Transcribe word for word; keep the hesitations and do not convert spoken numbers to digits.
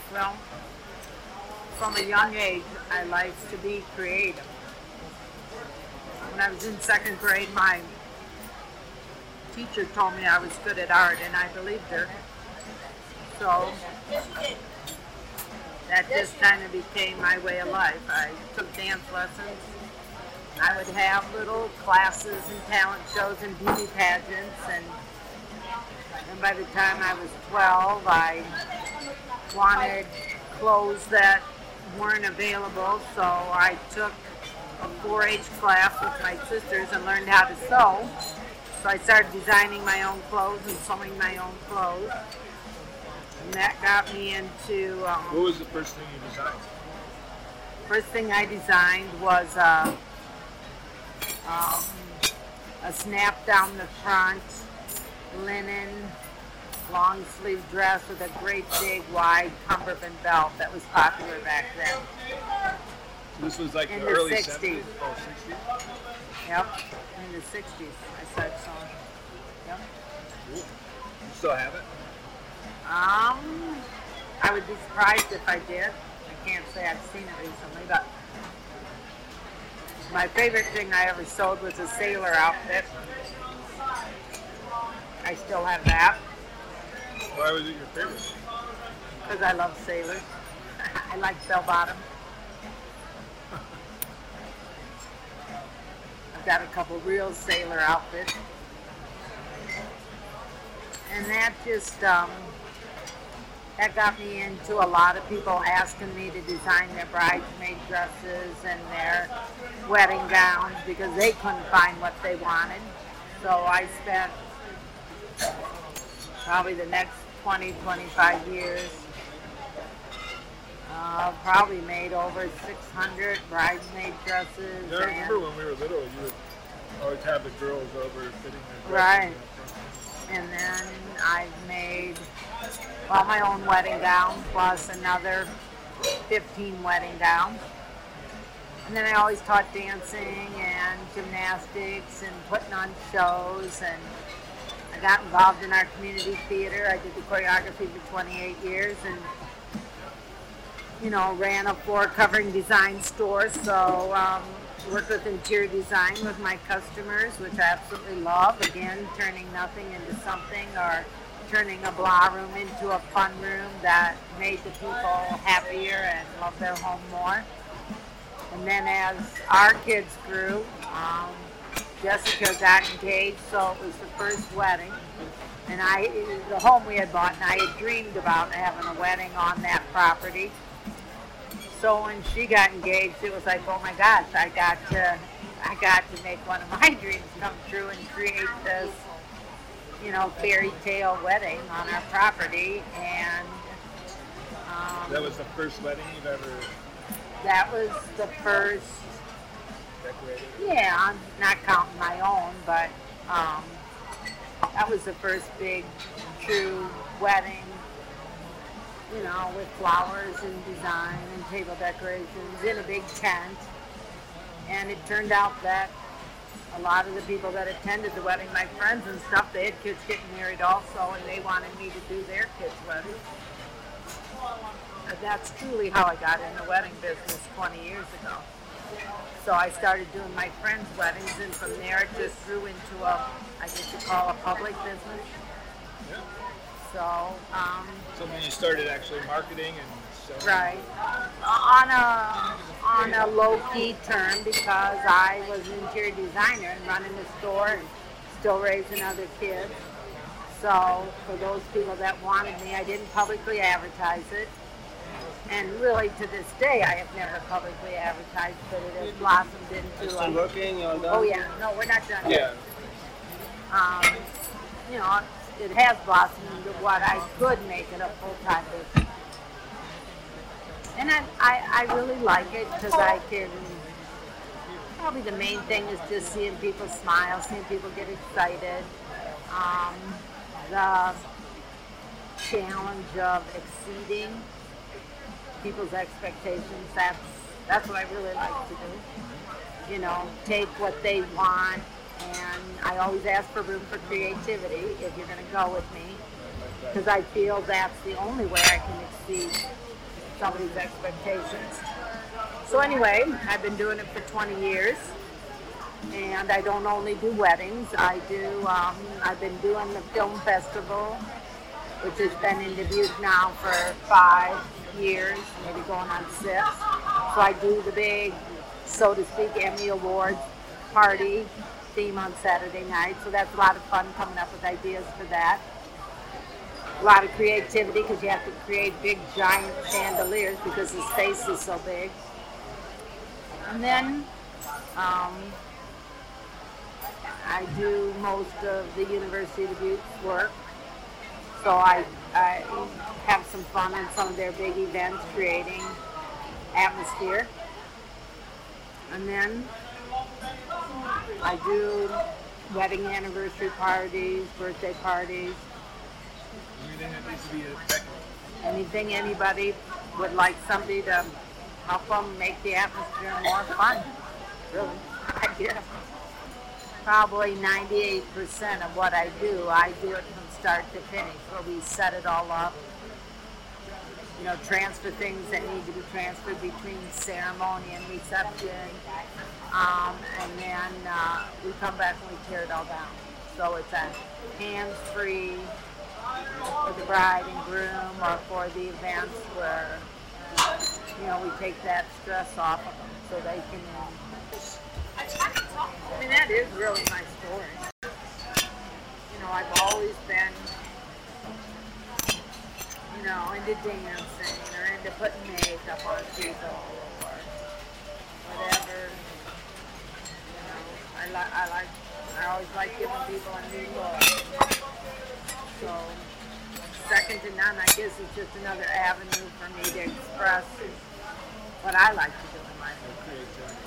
Well, from a young age, I liked to be creative. When I was in second grade, my teacher told me I was good at art, and I believed her. So that just kind of became my way of life. I took dance lessons. I would have little classes and talent shows and beauty pageants, and, and by the time I was twelve, I wanted clothes that weren't available, so I took a four H class with my sisters and learned how to sew. So I started designing my own clothes and sewing my own clothes. And that got me into... Um, what was the first thing you designed? First thing I designed was uh, um, a snap down the front, linen, long sleeve dress with a great big wide cummerbund belt that was popular back then. This was like in the, the early sixties. seventies? Oh, sixties? Yep, in the sixties I started sewing. Yep. Cool. You still have it? Um, I would be surprised if I did. I can't say I've seen it recently, but my favorite thing I ever sewed was a sailor outfit. I still have that. Why was it your favorite? Because I love sailors. I like bell bottom. I've got a couple real sailor outfits. And that just, um, that got me into a lot of people asking me to design their bridesmaid dresses and their wedding gowns because they couldn't find what they wanted. So I spent probably the next twenty, twenty-five years, uh, probably made over six hundred bridesmaid dresses. Yeah, I remember when we were little, you would always have the girls over fitting their dresses. Right. And then I've made, well, my own wedding gown plus another fifteen wedding gowns. And then I always taught dancing and gymnastics and putting on shows, and I got involved in our community theater. I did the choreography for twenty-eight years and, you know, ran a floor covering design store. So um, worked with interior design with my customers, which I absolutely love. Again, turning nothing into something, or turning a blah room into a fun room that made the people happier and loved their home more. And then as our kids grew, um, Jessica got engaged, so it was the first wedding. And I, it was the home we had bought, and I had dreamed about having a wedding on that property. So when she got engaged, it was like, oh my gosh, I got to, I got to make one of my dreams come true and create this, you know, fairy tale wedding on our property. And um, that was the first wedding you've ever that was the first. decorated? Yeah, I'm not counting my own, but um, that was the first big, true wedding, you know, with flowers and design and table decorations in a big tent. And it turned out that a lot of the people that attended the wedding, my friends and stuff, they had kids getting married also, and they wanted me to do their kids' wedding. And that's truly how I got in the wedding business twenty years ago. So I started doing my friends' weddings, and from there it just grew into a, I guess you call a public business. Yeah. So, um, So then you started actually marketing and selling? right, on a on a low-key term, because I was an interior designer and running a store and still raising other kids. So for those people that wanted me, I didn't publicly advertise it. And really, to this day, I have never publicly advertised, but it has blossomed into Still a... working? You're done? Oh, yeah. No, we're not done Yeah. yet. Um, you know, it has blossomed into what I could make it a full-time business. And I, I, I really like it because I can... Probably the main thing is just seeing people smile, seeing people get excited. Um, the challenge of exceeding people's expectations, that's that's what I really like to do. You know, take what they want, and I always ask for room for creativity if you're going to go with me, because I feel that's the only way I can exceed somebody's expectations. So anyway, I've been doing it for twenty years, and I don't only do weddings. I do. Um, I've been doing the film festival, which has been in Dubuque now for five years, maybe going on six. So I do the big, so to speak, Emmy Awards party theme on Saturday night. So that's a lot of fun coming up with ideas for that. A lot of creativity because you have to create big, giant chandeliers because the space is so big. And then um, I do most of the University of Dubuque's work. So I, I have some fun on some of their big events, creating atmosphere. And then I do wedding anniversary parties, birthday parties. Anything that needs to be a technical. Anything anybody would like somebody to help them make the atmosphere more fun. Really, I guess. Probably ninety-eight percent of what I do, I do it from start to finish, where we set it all up. You know, transfer things that need to be transferred between ceremony and reception. Um, and then uh, we come back and we tear it all down. So it's a hands-free for the bride and groom, or for the events where, you know, we take that stress off of them so they can. I mean, that is really my story. You know, I've always been, you know, into dancing or into putting makeup on people or whatever. You know, I like, I like, I always like giving people a new look. So, second to none, I guess it's just another avenue for me to express what I like to do in my life.